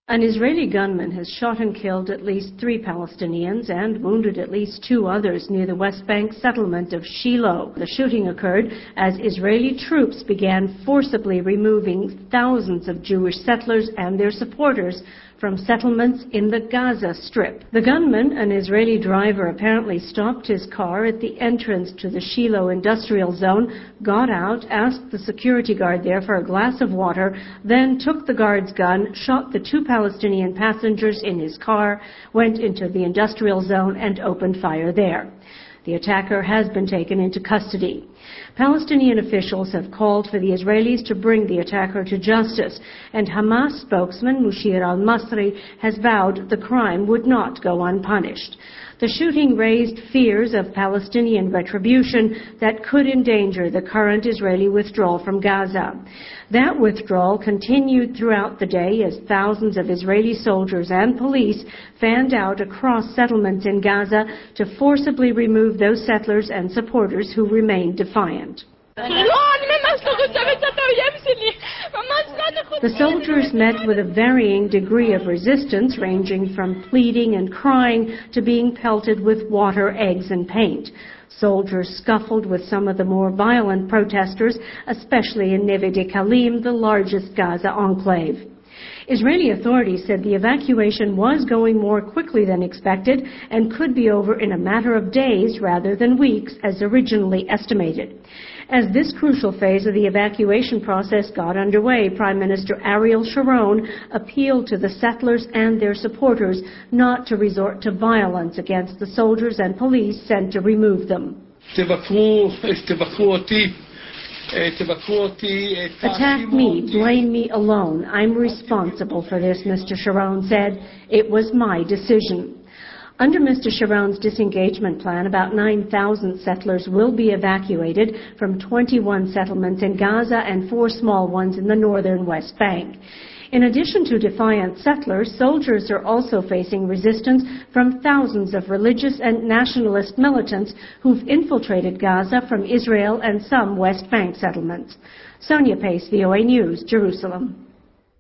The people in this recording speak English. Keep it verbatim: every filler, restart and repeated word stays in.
An Israeli gunman has shot and killed at least three Palestinians and wounded at least two others near the West Bank settlement of Shiloh. The shooting occurred as Israeli troops began forcibly removing thousands of Jewish settlers and their supporters from settlements in the Gaza Strip. The gunman, an Israeli driver, apparently stopped his car at the entrance to the Shiloh industrial zone, got out, asked the security guard there for a glass of water, then took the guard's gun, shot the two Palestinian passengers in his car, went into the industrial zone and opened fire there. The attacker has been taken into custody. Palestinian officials have called for the Israelis to bring the attacker to justice, and Hamas spokesman Mushir al-Masri has vowed the crime would not go unpunished. The shooting raised fears of Palestinian retribution that could endanger the current Israeli withdrawal from Gaza. That withdrawal continued throughout the day as thousands of Israeli soldiers and police fanned out across settlements in Gaza to forcibly remove those settlers and supporters who remained defiant. The soldiers met with a varying degree of resistance, ranging from pleading and crying to being pelted with water, eggs, and paint. Soldiers scuffled with some of the more violent protesters, especially in Neve Dekalim, the largest Gaza enclave. Israeli authorities said the evacuation was going more quickly than expected and could be over in a matter of days rather than weeks, as originally estimated. As this crucial phase of the evacuation process got underway, Prime Minister Ariel Sharon appealed to the settlers and their supporters not to resort to violence against the soldiers and police sent to remove them. Attack me, blame me alone. I'm responsible for this, Mister Sharon said. It was my decision. Under Mister Sharon's disengagement plan, about nine thousand settlers will be evacuated from twenty-one settlements in Gaza and four small ones in the northern West Bank. In addition to defiant settlers, soldiers are also facing resistance from thousands of religious and nationalist militants who've infiltrated Gaza from Israel and some West Bank settlements. Sonia Pace, V O A News, Jerusalem.